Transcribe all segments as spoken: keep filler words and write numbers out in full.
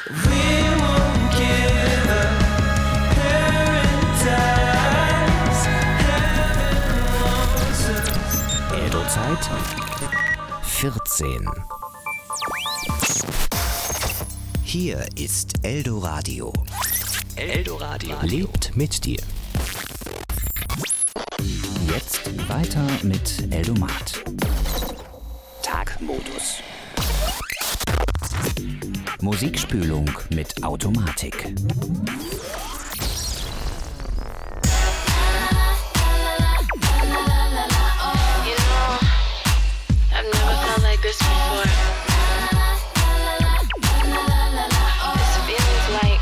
Eldo-Zeit vierzehn. Hier ist Eldo-Radio. Eldo-Radio lebt mit dir. Jetzt weiter mit Eldomat. Tagmodus. Musikspülung mit Automatik. This before. This feeling's like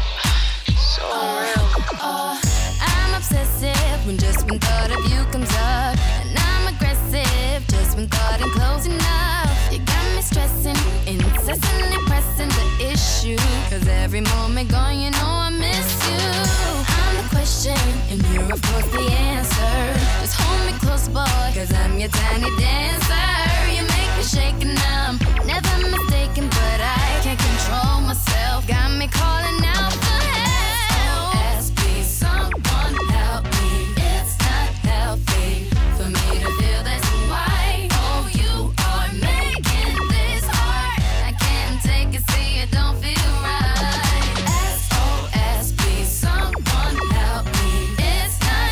so unreal. I'm obsessive when just one thought of you comes up, and I'm aggressive just when thought ain't close enough. You got me stressing, incessantly pressing the issue, cause every moment gone you know I miss you. I'm the question and you're of course the answer. Just hold me close boy, cause I'm your tiny dancer. Shaking, I'm never mistaken, but I can't control myself. Got me calling out for help. S O S, please, someone help me. It's not healthy for me to feel this way. Oh, you are making this hard. I can't take it, see it don't feel right. S O S, please, someone help me. It's not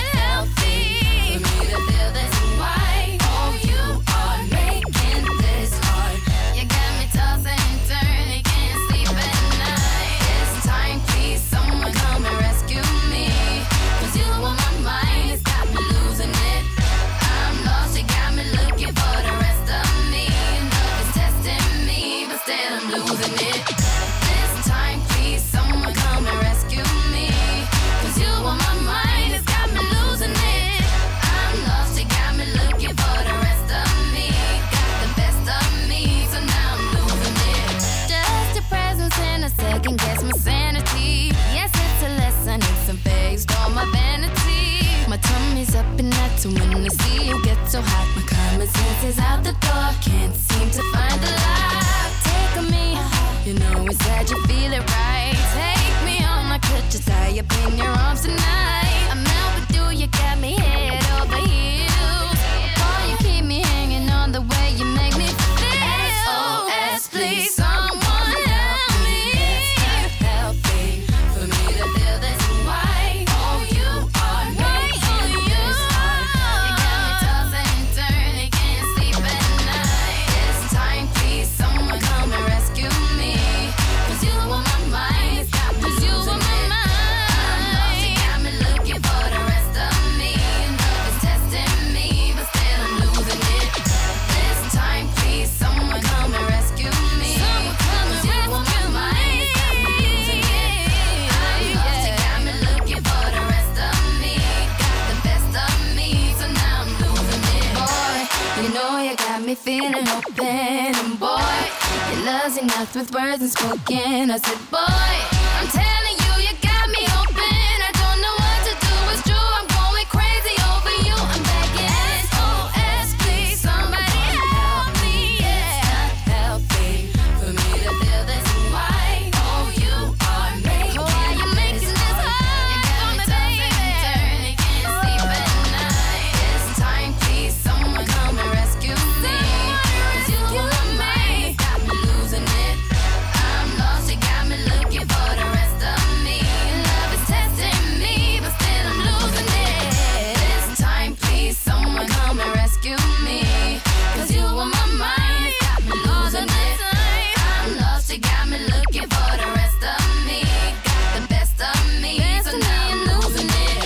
healthy for me to feel this way. Oh, you are making this hard. You got me tossing and turning, can't sleep at night. It's time, please, someone come and rescue me. Cause you on my mind, it's got me losing it. I'm lost, you got me looking for the rest of me. Love is testing me, but still I'm losing it. This time, please, someone come and rescue me. Cause you on my mind, it's got me losing it. I'm lost, you got me looking for the rest of me. Got the best of me, so now I'm losing it. Just your presence in a second guess my sanity. Yes, it's a lesson, it's a phase, all my vanity. My tummy's up and that's when I see you get so hot. My common sense is out the door, can't seem to find the lock. Take on me, you know inside you feel it right. Take me on my crutches, tie up in your arms tonight. I'm out with you, you got me head over heels. Boy, you keep me hanging on the way you make me feel. S O S, please, someone help me. It's not healthy for me to feel this way. Oh, you are making this hard. You got me tossing and turning, can't sleep at night. It's time, please, someone come and rescue me. Cause you on my mind, it's got me losing it. I'm lost, you got me looking for the rest of me. Love is testing me, but still I'm losing it. This time, please, someone come and rescue me. Cause you on my mind, it's got me losing it. I'm lost, you got me looking for the rest of me. Got the best of me, so now I'm losing it. Boy, you know you got me feeling open. And boy, your love's enough with words unspoken. I said, boy, I'm telling you, you got me open. I don't know what to do, it's true, I'm going crazy over you. I'm begging, S O S, please, somebody help me. Yeah, it's not healthy for me to feel this way. Oh, you are making, oh, you making this hard. You got me tossing and turning, can't sleep at night. It's time, please, someone come and rescue me. Cause you on my mind, got me losing it. I'm lost, you got me looking for the rest of me. Love is testing me, but still I'm losing it. This time, please, someone come and rescue me. Cause you on my mind, it's got me losing it. I'm lost, you got me looking for the rest of me. Got the best of me, so now I'm losing it.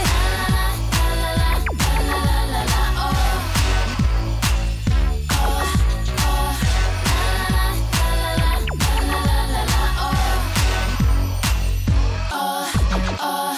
La la la la la la oh. Oh, oh. La la la la la la la oh. Oh, oh.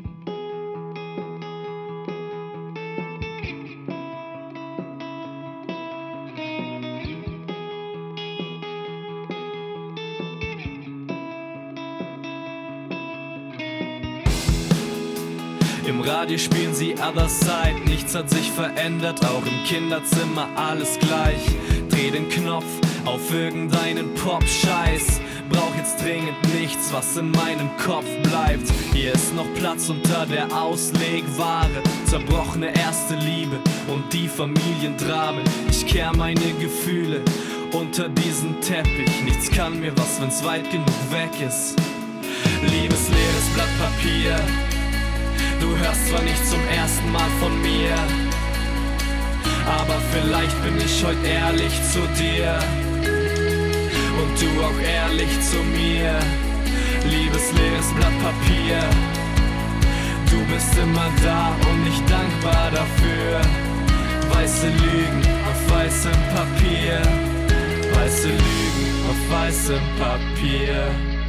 Im Radio spielen sie Other Side, nichts hat sich verändert, auch im Kinderzimmer alles gleich. Dreh den Knopf auf irgendeinen Pop-Scheiß, brauch jetzt dringend nicht nichts, was in meinem Kopf bleibt. Hier ist noch Platz unter der Auslegware. Zerbrochene erste Liebe und die Familiendramen. Ich kehr meine Gefühle unter diesen Teppich. Nichts kann mir was, wenn's weit genug weg ist. Liebes leeres Blatt Papier, du hörst zwar nicht zum ersten Mal von mir, aber vielleicht bin ich heute ehrlich zu dir und du auch ehrlich zu mir. Liebes leeres Blatt Papier, du bist immer da und ich dankbar dafür. Weiße Lügen auf weißem Papier, weiße Lügen auf weißem Papier.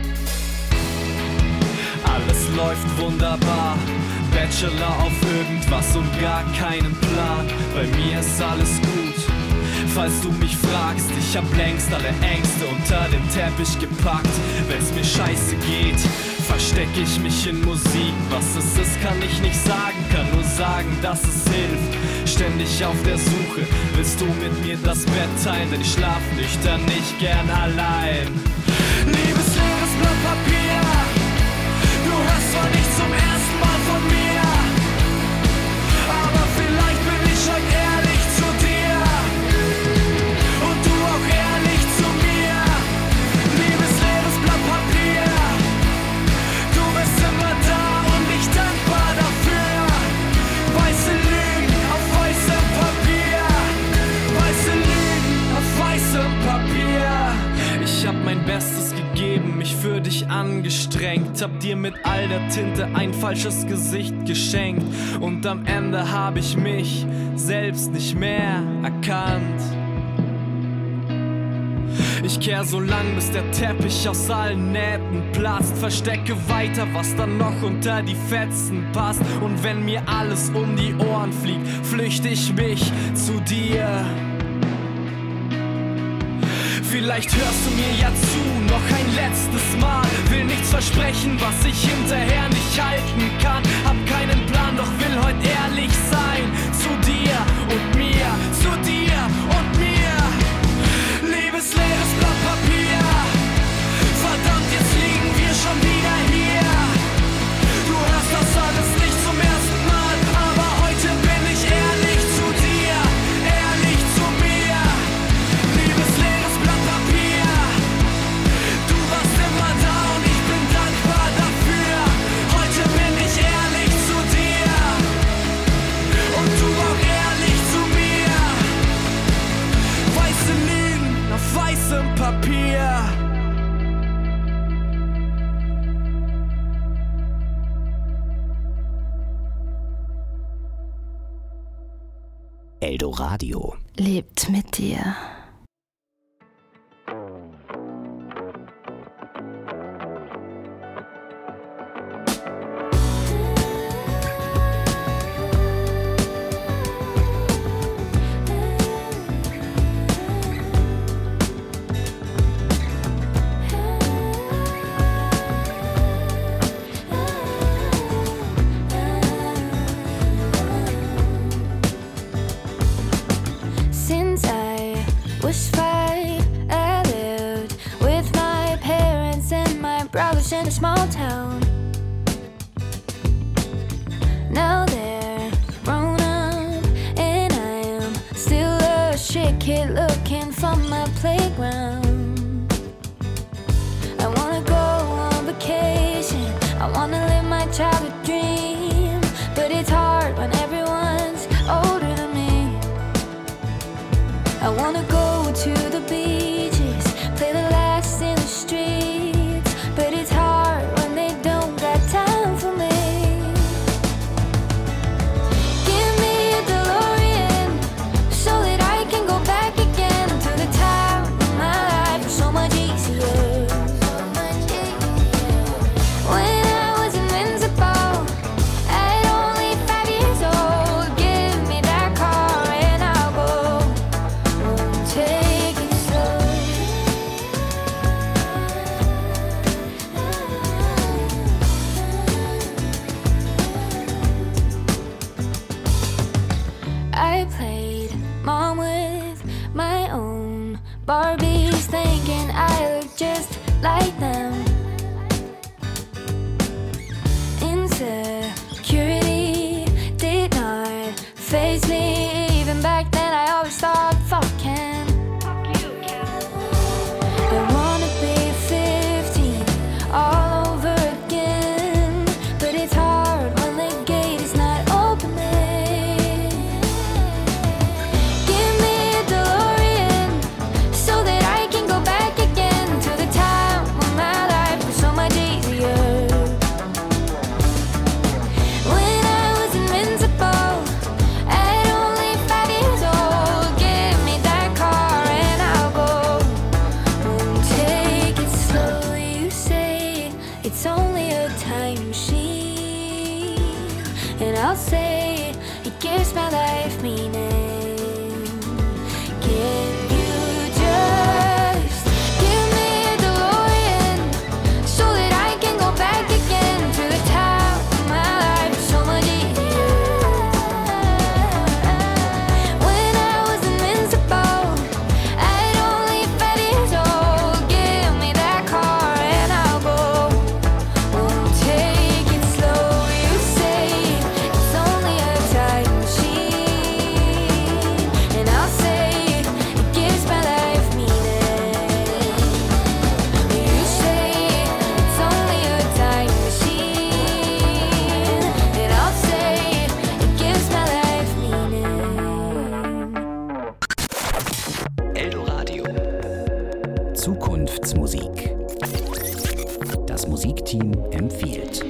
Alles läuft wunderbar, Bachelor auf irgendwas und gar keinen Plan. Bei mir ist alles gut, falls du mich fragst. Ich hab längst alle Ängste unter den Teppich gepackt. Wenn's mir scheiße geht, versteck ich mich in Musik. Was es ist, kann ich nicht sagen, kann nur sagen, dass es hilft. Ständig auf der Suche, willst du mit mir das Bett teilen? Denn ich schlaf nüchtern nicht gern allein. Liebes leeres Blatt Papier, du hörst zwar nicht zum ersten Mal von mir, aber vielleicht bin ich heute ehrlich zu dir und du auch ehrlich zu mir. Liebes leeres Blatt Papier, du bist immer da und ich dankbar dafür. Weiße Lügen auf weißem Papier, weiße Lügen auf weißem Papier. Ich hab mein Bestes gegeben, mich für dich angestrengt, hab dir mit all der Tinte ein falsches Gesicht geschenkt und am Ende hab ich mich selbst nicht mehr erkannt. Ich kehr so lang, bis der Teppich aus allen Nähten platzt, verstecke weiter, was dann noch unter die Fetzen passt, und wenn mir alles um die Ohren fliegt, flüchte ich mich zu dir. Vielleicht hörst du mir ja zu, noch ein letztes Mal. Will nichts versprechen, was ich hinterher nicht halten kann. Hab keinen Plan, doch will heute ehrlich sein. Zu dir und mir, zu dir und mir. Liebes leeres Blatt Papier, verdammt, jetzt liegen wir schon wieder hier. Du hörst das alles nicht zum ersten Mal, aber heute bin ich ehrlich zu dir, ehrlich zu mir. Liebes leeres Blatt Papier, du warst immer da und ich bin dankbar dafür. Heute bin ich ehrlich zu dir und du auch ehrlich zu mir. Weiße Lügen auf weißem Papier. Eldoradio Lebt mit dir. Since I was five, I lived with my parents and my brothers in a small town. Now they're grown up and I am still a shit kid looking for my playground. I wanna go on vacation, I wanna live my childhood dream, but it's hard when everyone's older than me. I wanna go to the beaches, play the last in the streets, but it's hard when they don't got time for me. Give me a DeLorean so that I can go back again to the time of my life. I'll say it gives my life meaning. Can you just give me a DeLorean so that I can go back again to the time of my life? So much easier when I was invincible. I'd only five years old. Give me that car and I'll go. Won't take it slow. You say it's only a time machine, and I'll say it gives my life meaning. You say it's only a time machine, and I'll say it gives my life meaning. Eldoradio. Zukunftsmusik. Das Musikteam empfiehlt.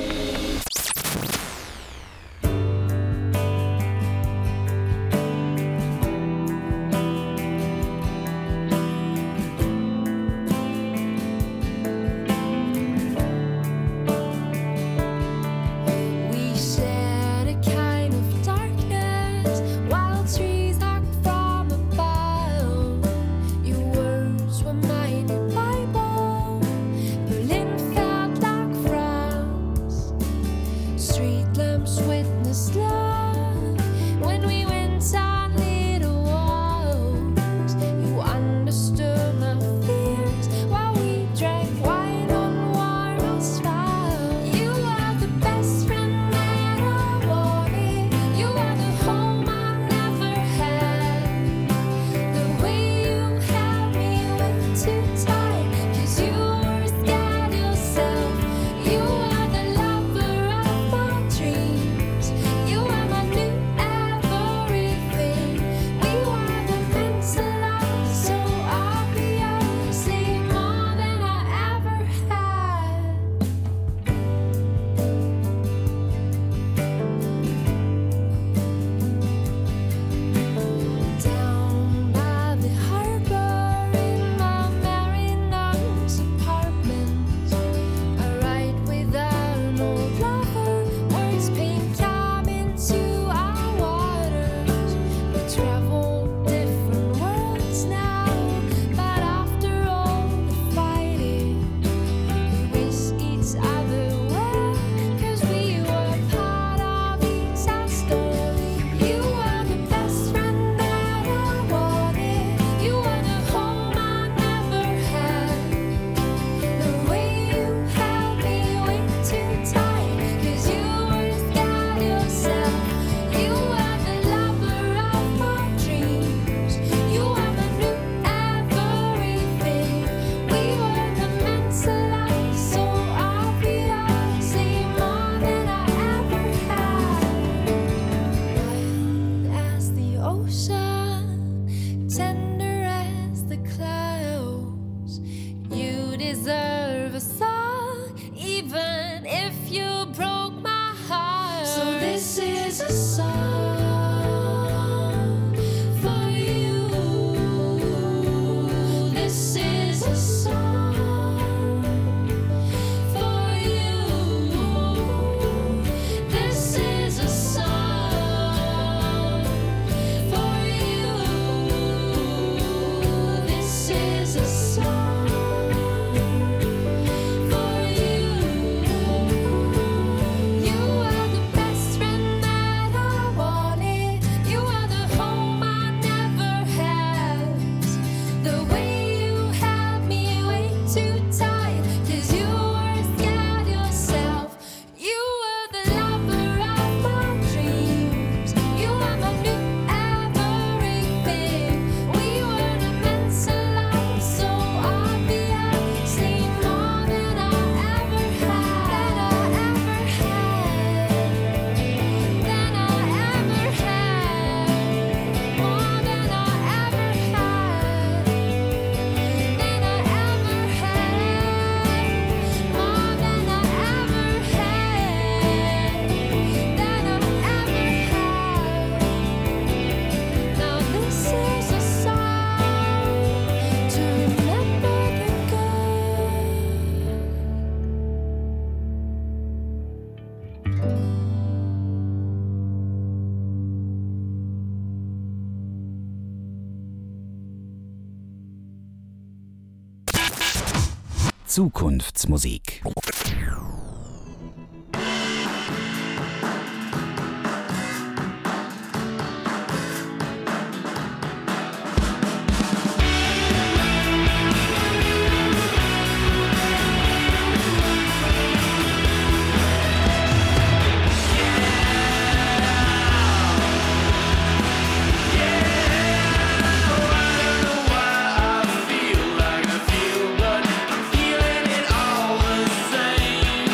We shared a kind of darkness, wild trees hung from above. Your words were mine in Bible. Berlin felt like France. Street lamps witnessed love when we went on little walks. You understood my fears while we drank wine on warm asphalt. You are the best friend that I wanted. You are the home I never had. The way you held me way too tight, 'cause you were scared yourself. You are the lover of my dreams. You are my new everything. We were the mental love, so obviously more than I ever had. Down by the harbor in my Mariner's apartment, I write without an old lover. Words paint come into our waters. We travel different worlds now, but after all the fighting, we wish each other well, 'cause we were part of each other's story. You are the best friend that I wanted. You are the home I never had. The way you held me way too tight, 'cause you were scared yourself. You are the lover of my dreams. You are my new everything. We were the mental love, so obviously more than I ever had. Wild as the ocean, tender as the clouds. You deserve a song, even if you broke my heart. So this is a song for you. This is a song for you. This is a song for you. This is a song for you. You are the best friend that I wanted. Zukunftsmusik. Feeling it all the same.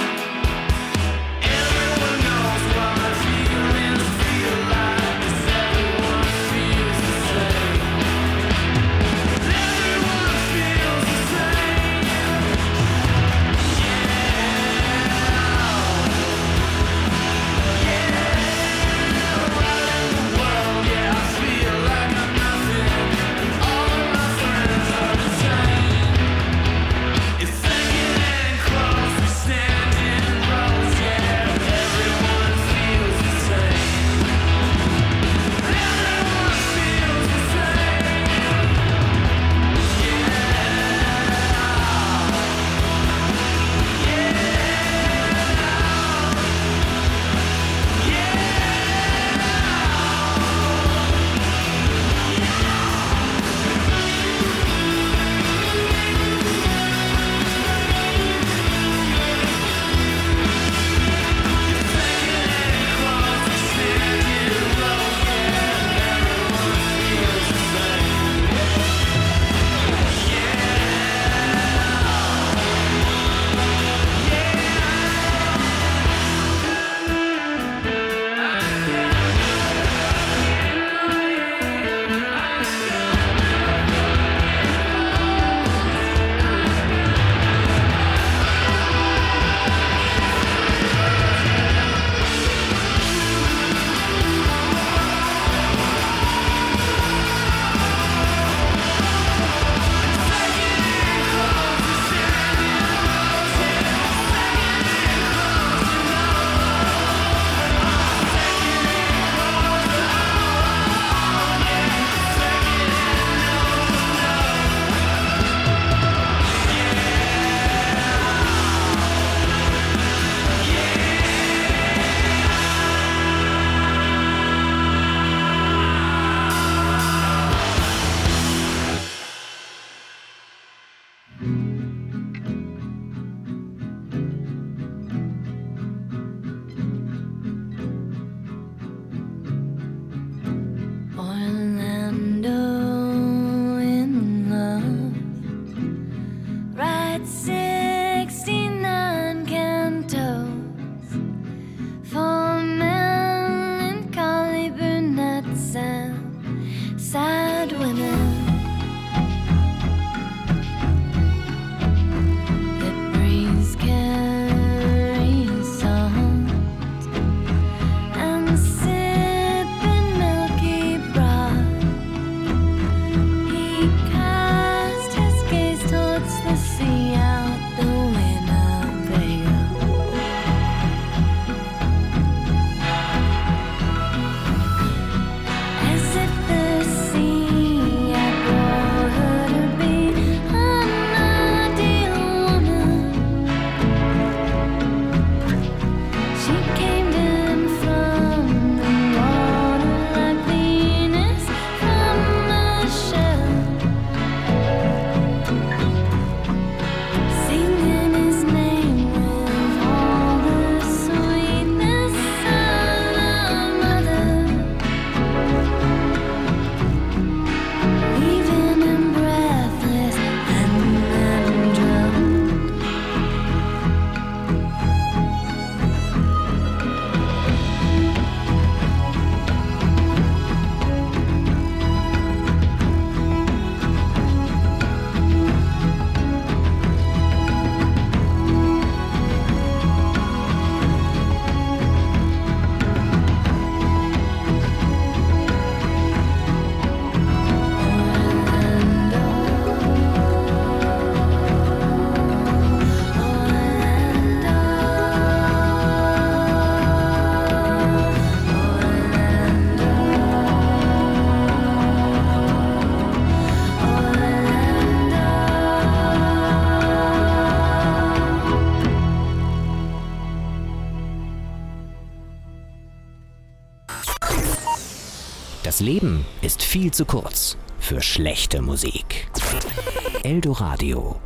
Das Leben ist viel zu kurz für schlechte Musik. Eldoradio.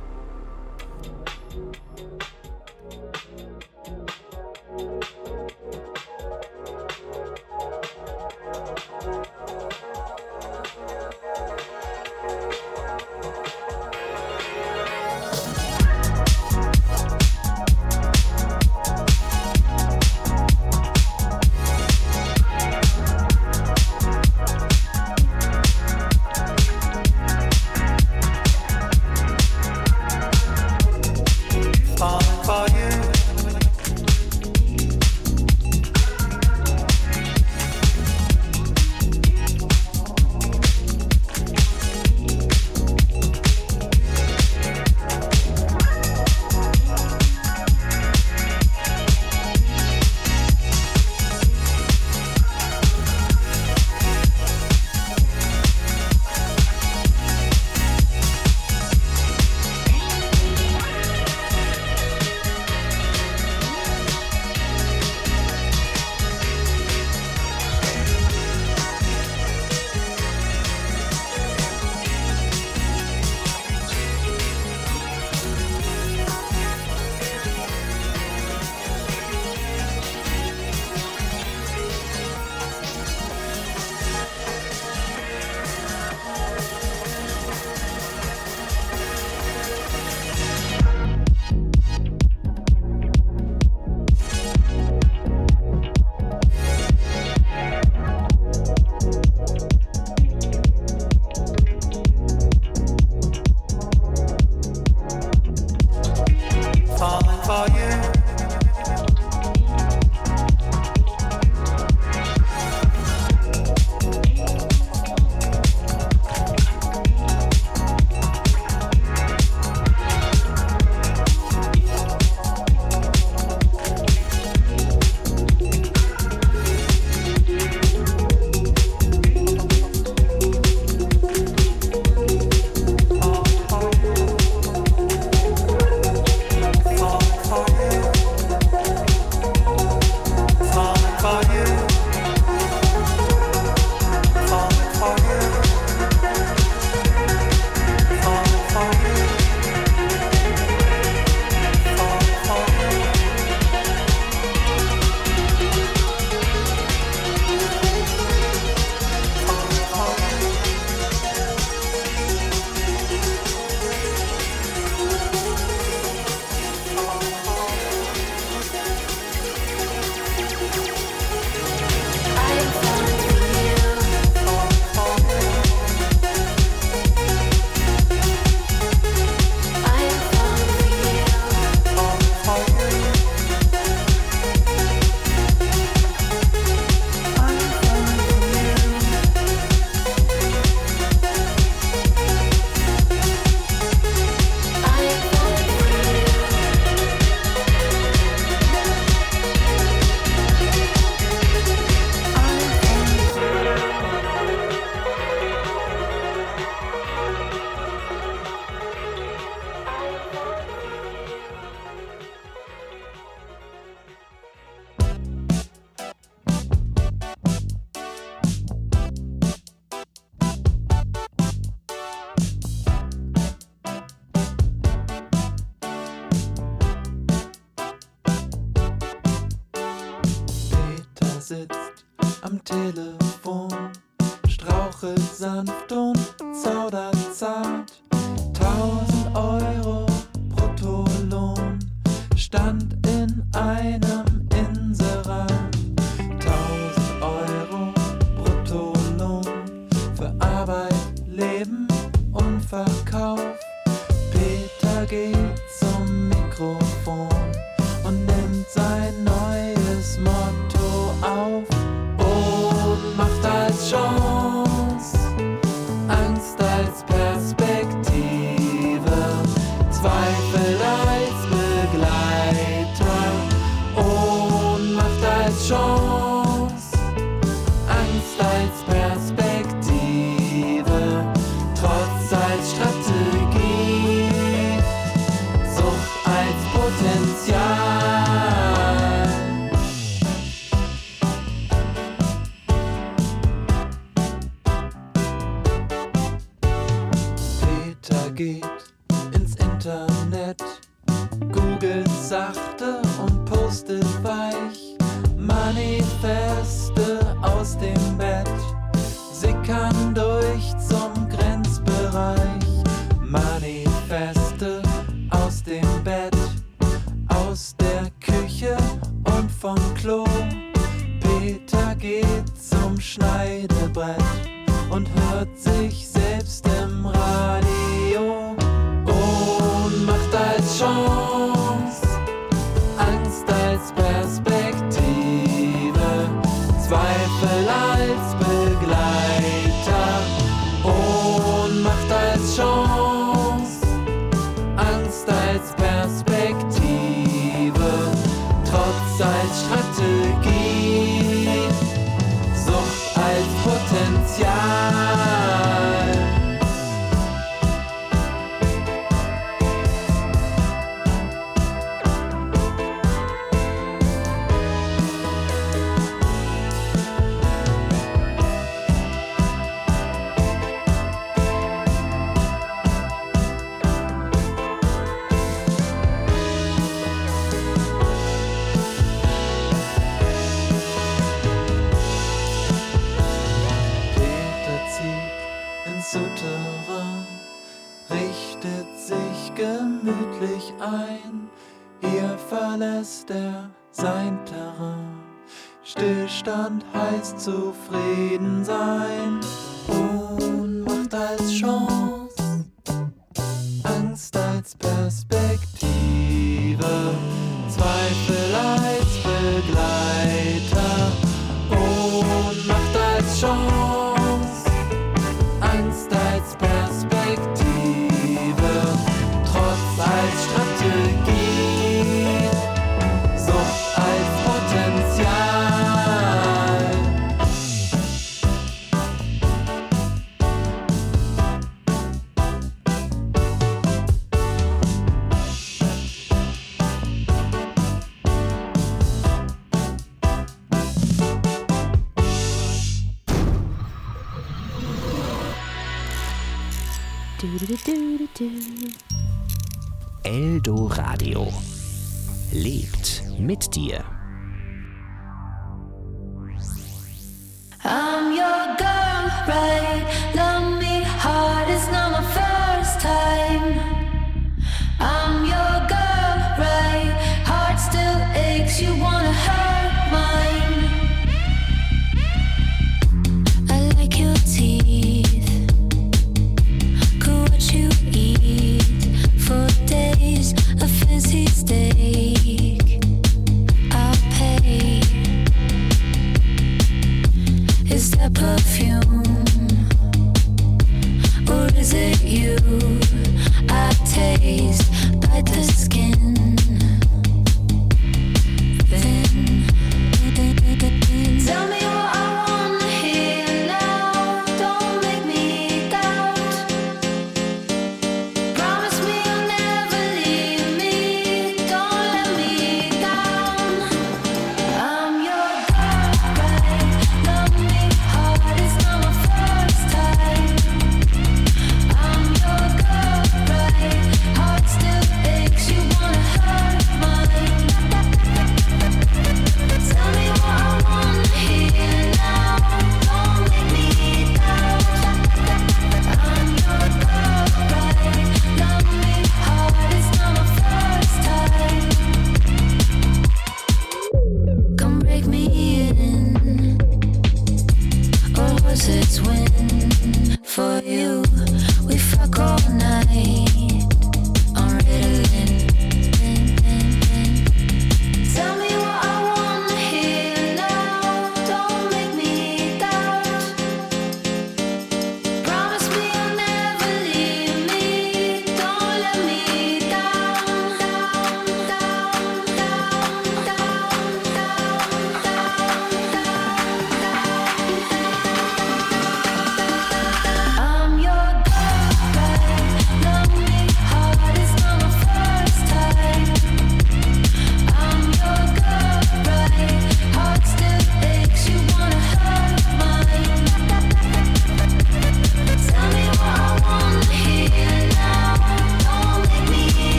sitzt am Telefon, strauchelt sanft und zaudert zart. Tausend Euro Bruttolohn stand in einem Inserat. Tausend Euro Bruttolohn für Arbeit, Leben und Verkauf. Peter geht zum Mikrofon und nimmt sein neues Motto auf. Ohnmacht als Chance, Angst als Perspektive, Zweifel als Begleiter. sachte und pustet weich. Manifeste aus dem Bett sickern durch zum Grenzbereich. Manifeste aus dem Bett, aus der Küche und vom Klo. Peter geht zum Schneidebrett und hört sich selbst im Radio. Ohnmacht als Chance, Angst als Perspektive, Zweifel als Begleiter. Ohnmacht als Chance, Angst als Perspektive, Trotz als Strategie, Sucht als Potenzial. Richtet sich gemütlich ein, hier verlässt er sein Terrain. Stillstand heißt zufrieden sein. Ohnmacht als Chance, Angst als Perspektive, Zweifel als Begleiter. Ohnmacht als Chance, Angst als Perspektive, Trotz als Strategie, Sucht als Potenzial. Eldoradio lebt mit dir. I'm your girl, right? Love me hard, it's not my first time. I'm your girl, right? Heart still aches, you wanna hurt mine. I like your teeth, could what you eat for days, a fancy steak, I'll pay. Is that perfume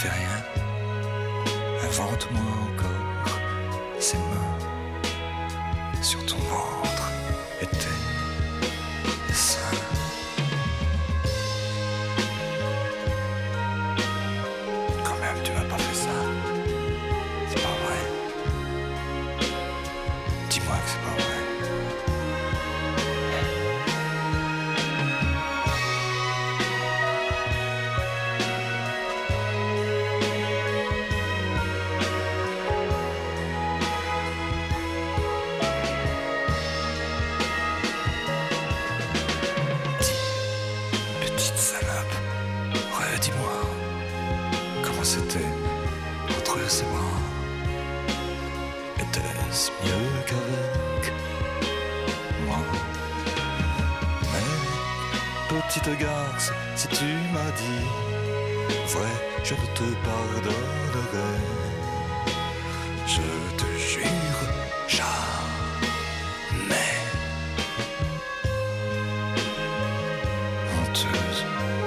fais rien. Invente-moi encore ces mains sur ton ventre et tes seins. Quand même, tu m'as pas fait ça. C'est pas vrai. Dis-moi que c'est pas vrai. C'était entre ses bras. Était-ce mieux qu'avec moi? Mais petite garce, si tu m'as dit vrai, je ne te pardonnerai. Je te jure, jamais. Honteuse.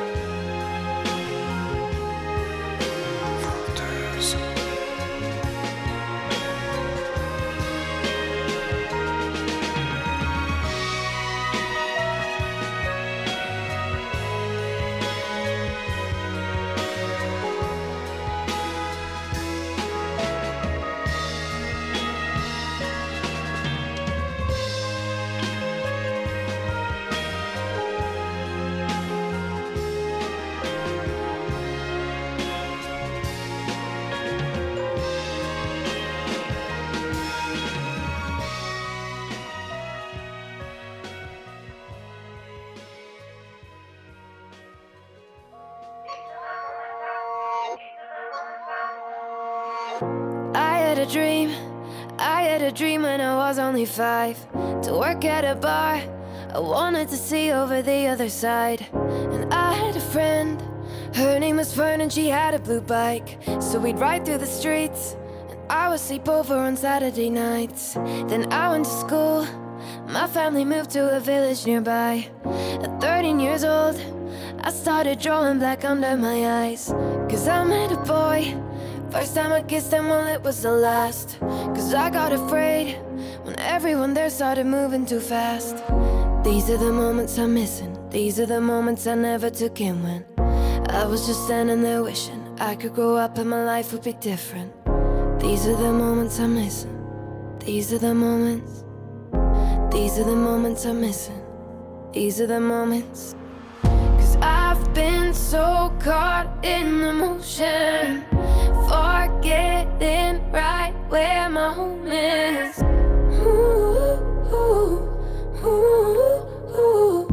I had a dream, I had a dream when I was only five. To work at a bar, I wanted to see over the other side. And I had a friend, her name was Fern and she had a blue bike. So we'd ride through the streets, and I would sleep over on Saturday nights. Then I went to school, my family moved to a village nearby. At thirteen years old, I started drawing black under my eyes. Cause I met a boy, first time I kissed him, well it was the last. Cause I got afraid when everyone there started moving too fast. These are the moments I'm missing, these are the moments I never took in when I was just standing there wishing I could grow up and my life would be different. These are the moments I'm missing, these are the moments. These are the moments I'm missing, these are the moments. Cause I've been so caught in the motion, forgetting right where my home is. Ooh, ooh, ooh, ooh,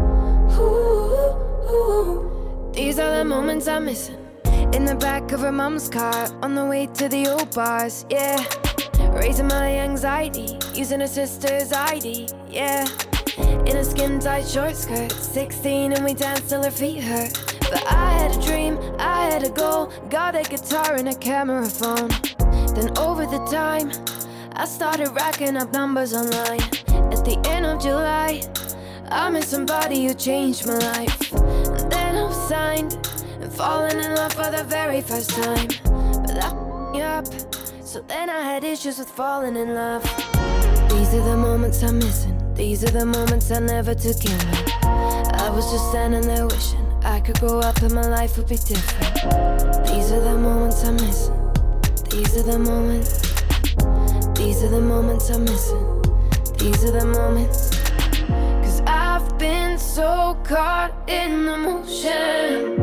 ooh, ooh. These are the moments I'm missing. In the back of her mom's car, on the way to the old bars, yeah. Raising my anxiety, using her sister's I D, yeah. In a skin-tight short skirt, sixteen and we danced till her feet hurt. But I had a dream, I had a goal, got a guitar and a camera phone. Then over the time, I started racking up numbers online. At the end of July, I met somebody who changed my life. And then I was signed, and falling in love for the very first time. But that f***ed me up, so then I had issues with falling in love. These are the moments I'm missing, these are the moments I never took in. I was just standing there wishing I could grow up and my life would be different. These are the moments I'm missing, these are the moments. These are the moments I'm missing, these are the moments. Cause I've been so caught in the motion,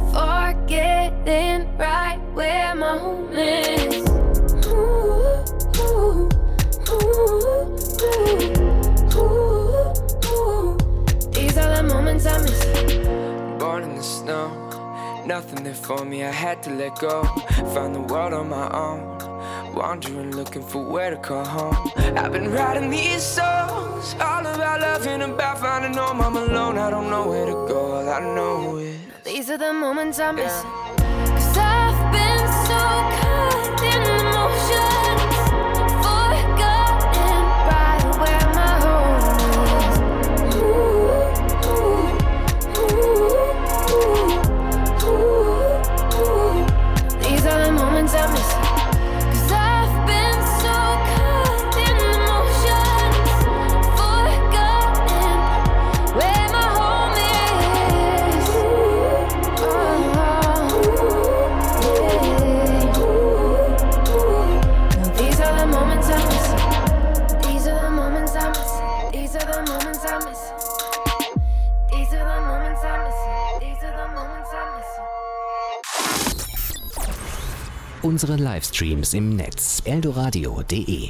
forgetting right where my home is. Ooh, ooh, ooh, ooh, ooh, ooh. These are the moments I'm missing. Born in the snow, nothing there for me, I had to let go. Found the world on my own, wandering, looking for where to call home. I've been writing these songs, all about love and about finding home. I'm alone, I don't know where to go, all I know is these are the moments I'm missing. Cause I've been so caught in the motions, forgotten right where my home is. Ooh, ooh, ooh, ooh, ooh, ooh. These are Unsere Livestreams im Netz eldoradio punkt de.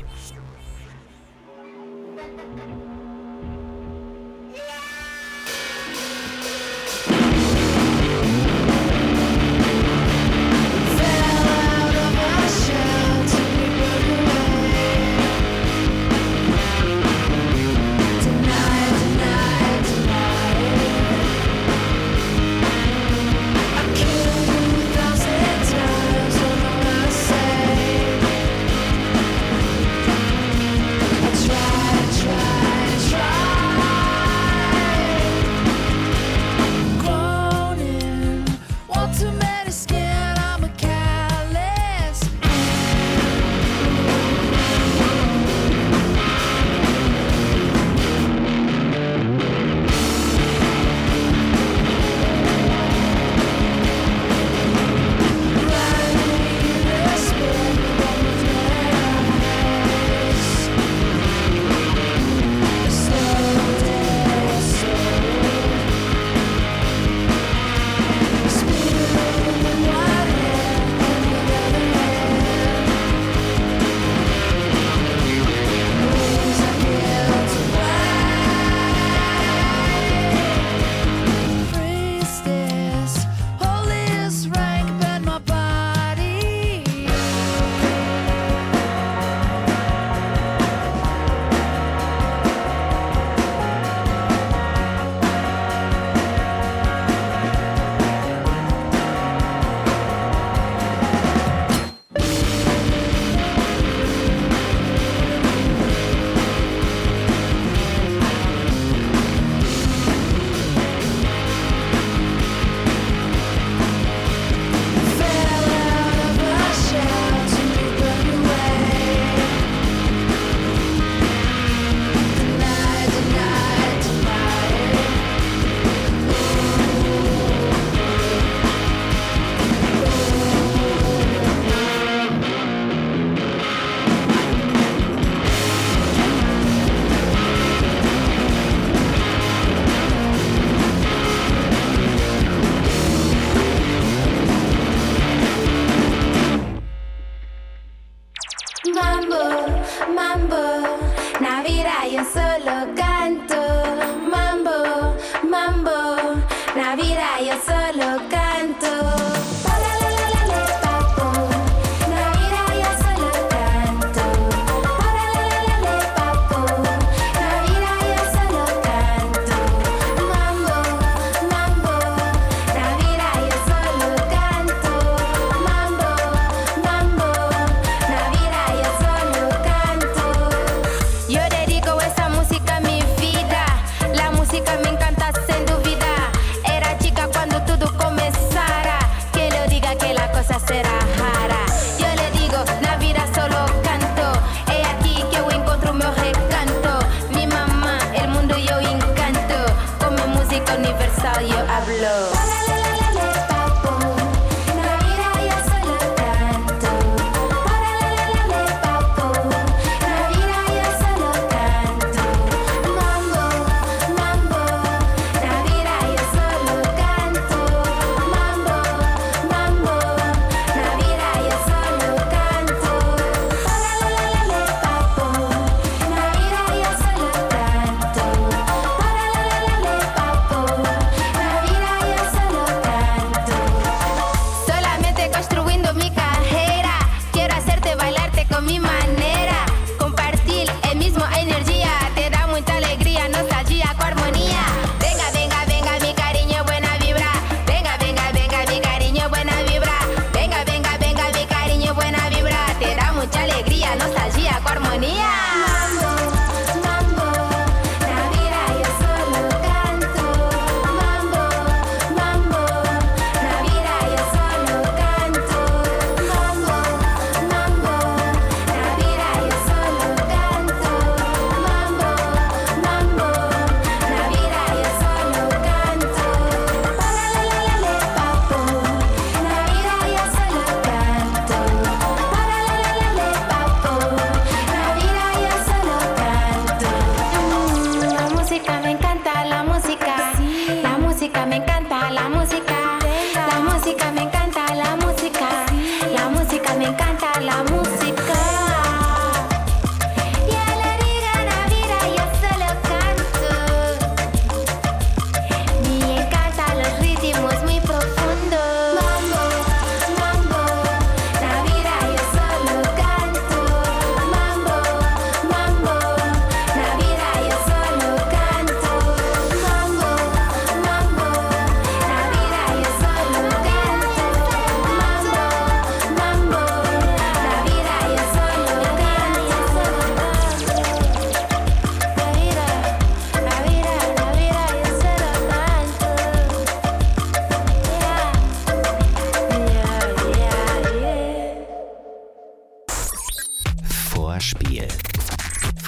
música me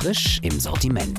Frisch im Sortiment.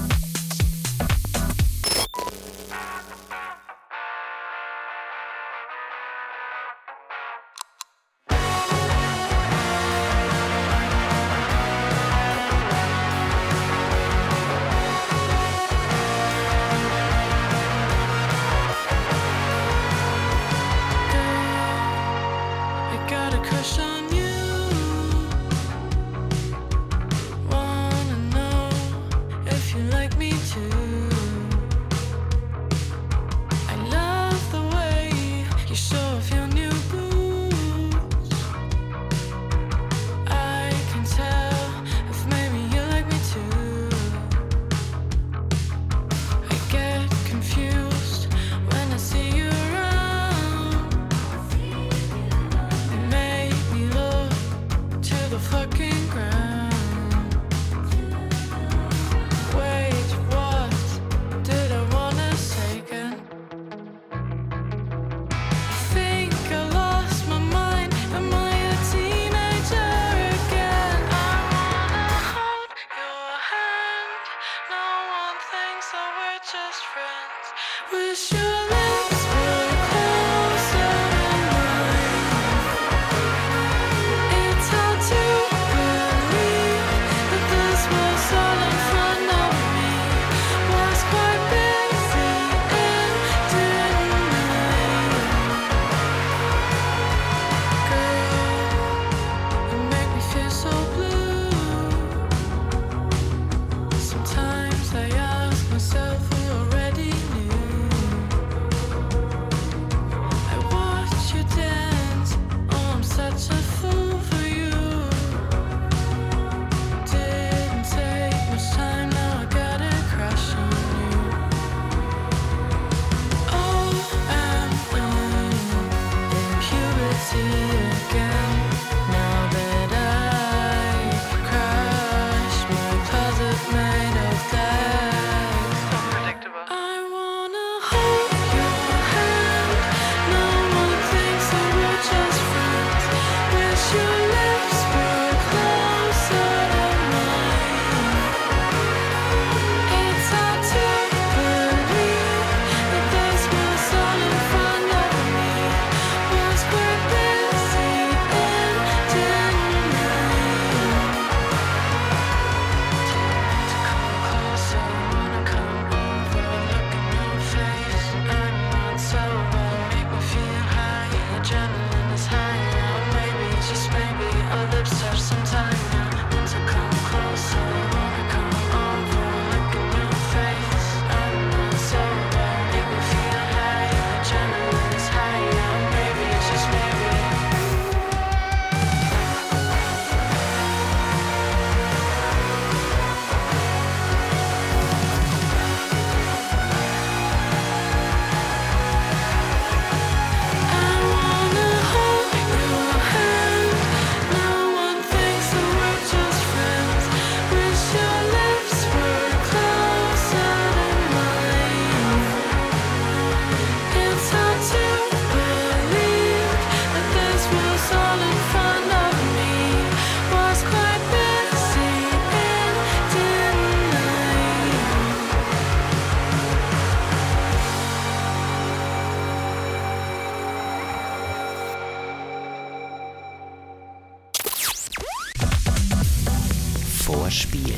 Vorspiel.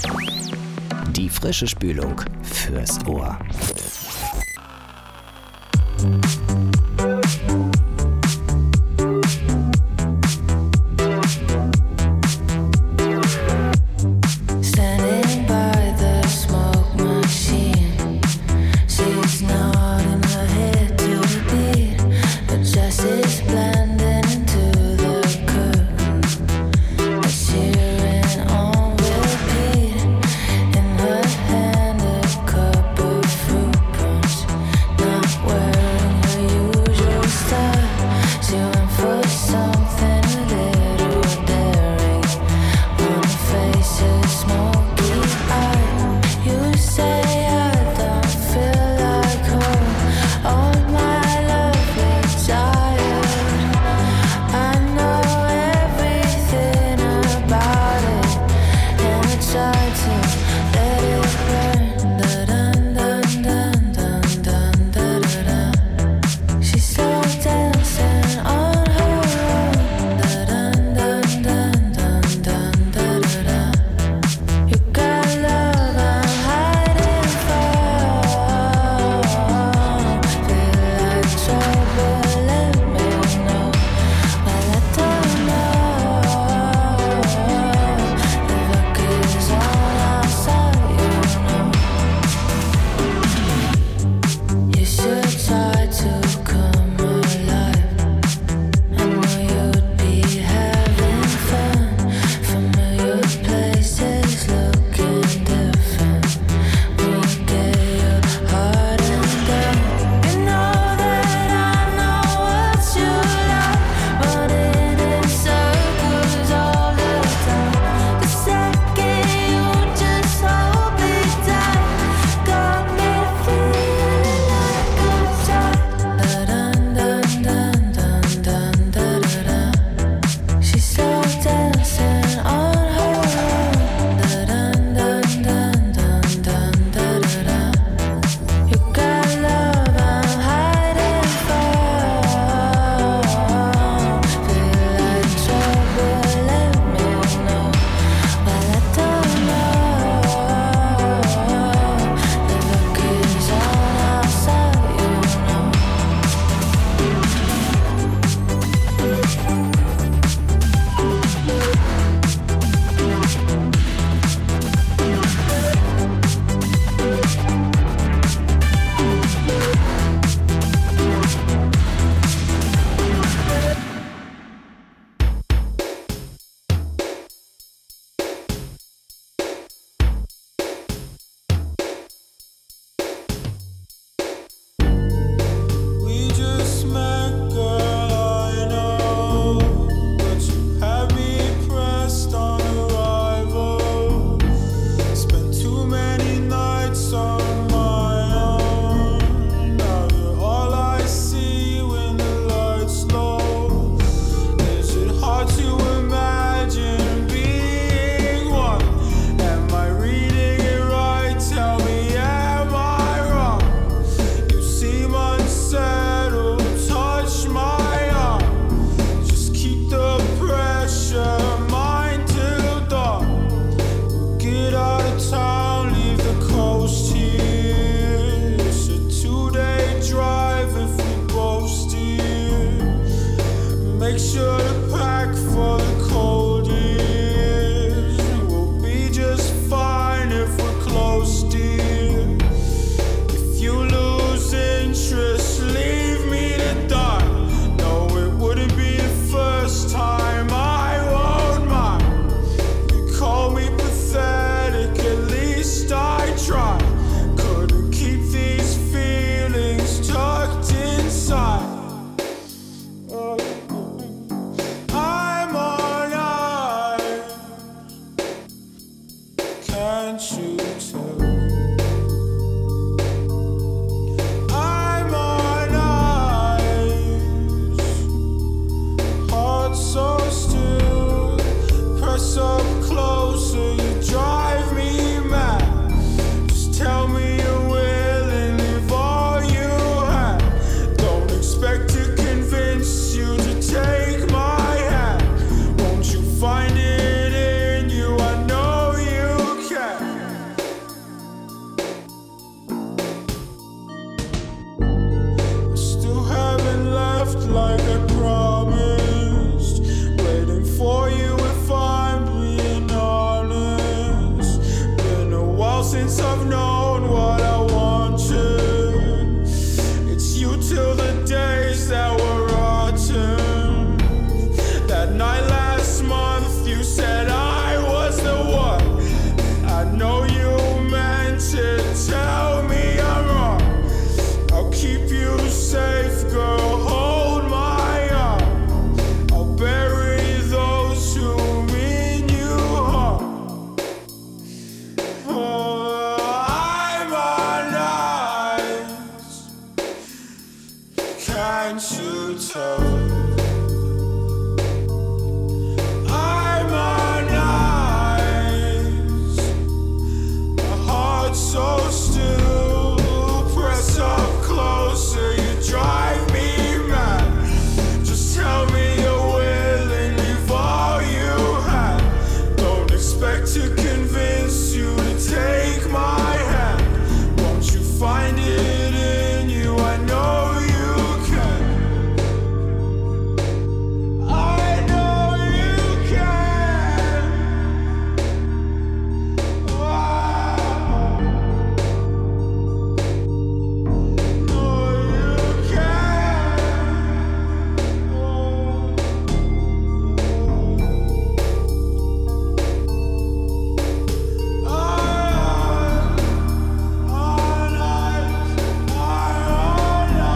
Die frische Spülung fürs Ohr. Fruit. make sure to pack for the cold years. We'll be just fine if we're close, dear. If you lose interest, leave me to die. No, it wouldn't be the first time, I won't mind. You call me pathetic, at least I tried. Couldn't keep these feelings tucked inside. I'm on ice, can't you tell? I'm on ice, heart so still. Press up closer, you drive me mad. Just tell me you're willing, leave all you had. Don't expect to convince you to take my hand. Won't you find it in you? I know you can. I still haven't left like I promised. Waiting for you if I'm being honest. Been a while since I've known what I wanted. It's you till the days that were rotten. That night last month you said I was the one. I know you meant to tell me I'm wrong. I'll keep you safe, girl, hold my arm. I'll bury those who mean you harm. Oh, I'm on ice, can't you tell? I'm on ice, my heart's so still. Press up closer, you drive me mad. Just tell me you're willing, leave all you had. Don't expect to convince you to take my hand. Won't you find it in you? I know you can. I know you can. Wow. Know you can. I'm on ice, I'm on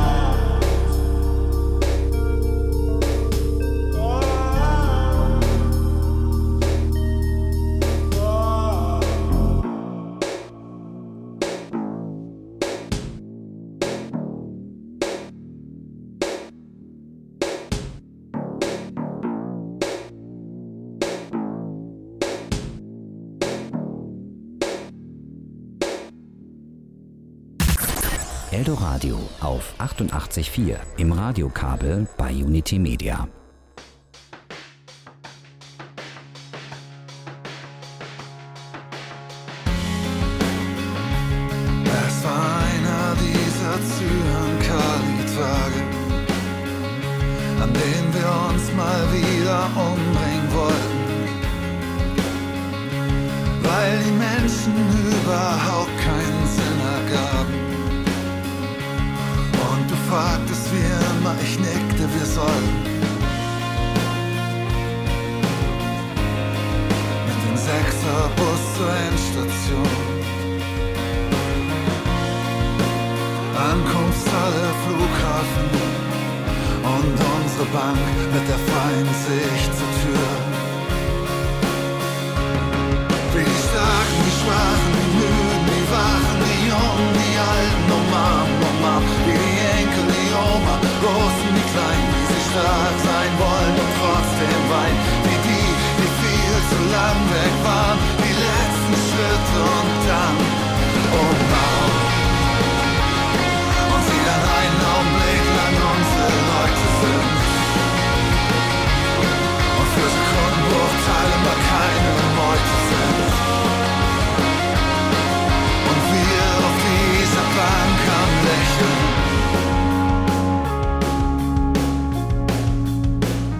Eldoradio auf achtundachtzig Komma vier im Radiokabel bei Unity Media. Es war einer dieser Zyankali-Tage, an denen wir uns mal wieder umbringen wollten, weil die Menschen überhaupt keinen Sinn ergaben. Und du fragtest wie immer, ich nickte, wir sollten mit dem Sechserbus zur Endstation. Ankunftshalle, Flughafen und unsere Bank mit der freien Sicht zur Tür. Wie die Starken, die Schwachen, die Müden, die Wachen, die Jungen, die Alten, umarm, umarm, wie die Enkel, die Oma, Großen, die Kleinen, wie sie stark sein wollen und trotzdem weinen, wie die, die viel zu lang weg waren, die letzten Schritte und dann umarm. Einen Augenblick lang unsere Leute sind und für Sekundenbruchteile mal keine Meute sind. Und wir auf dieser Bank am Lächeln.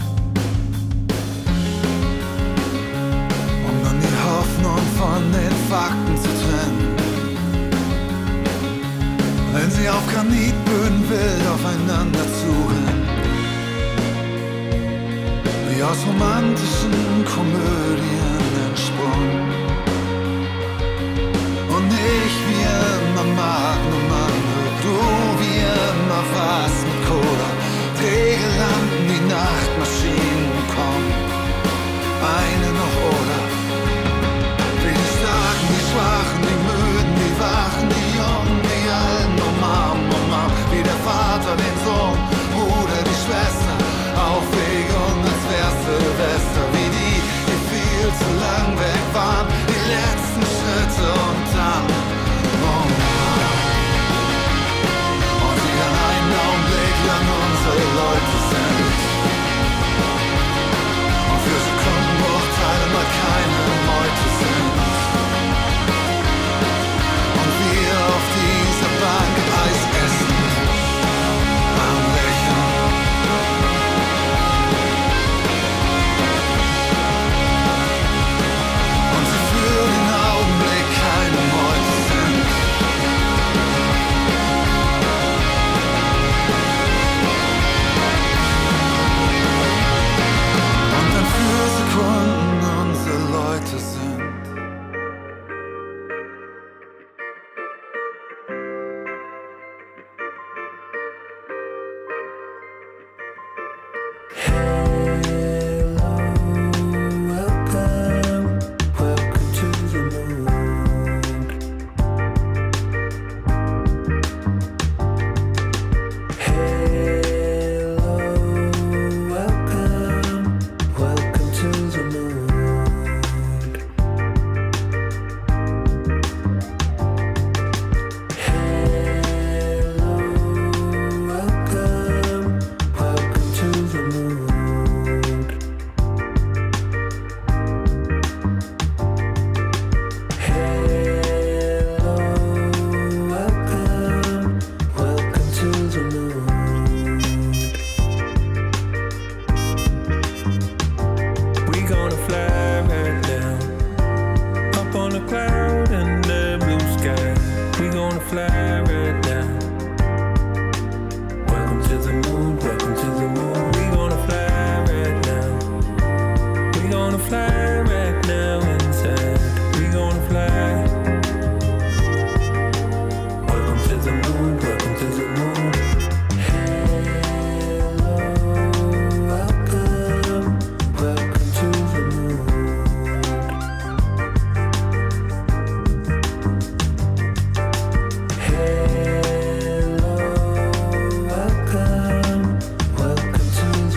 aus romantischen Komödien entsprungen. Und ich wie immer Magnum Mango, du wie immer was mit Cola. Regellampen, die Nachtmaschinen kommen, eine noch oder. Die Starken, die Schwachen, die Müden, die Wachen, die Jungen, die Alten, oh Mom, oh Mom, wie der Vater den Sohn, Bruder, die Schwester, Aufregung, als wär's Silvester, wie die, die viel zu lang weg waren, die letzten Schritte und dann, oh Mann, und wieder einen Augenblick lang unsere Leute sind, und für Sekundenbruchteile mal keine Meute sind, und wir auf dieser Bank Eis essen, am Lächeln. Und sie für den Augenblick keine Meute sind. Und dann für Sekunden unsere Leute sind. Welcome to the moon.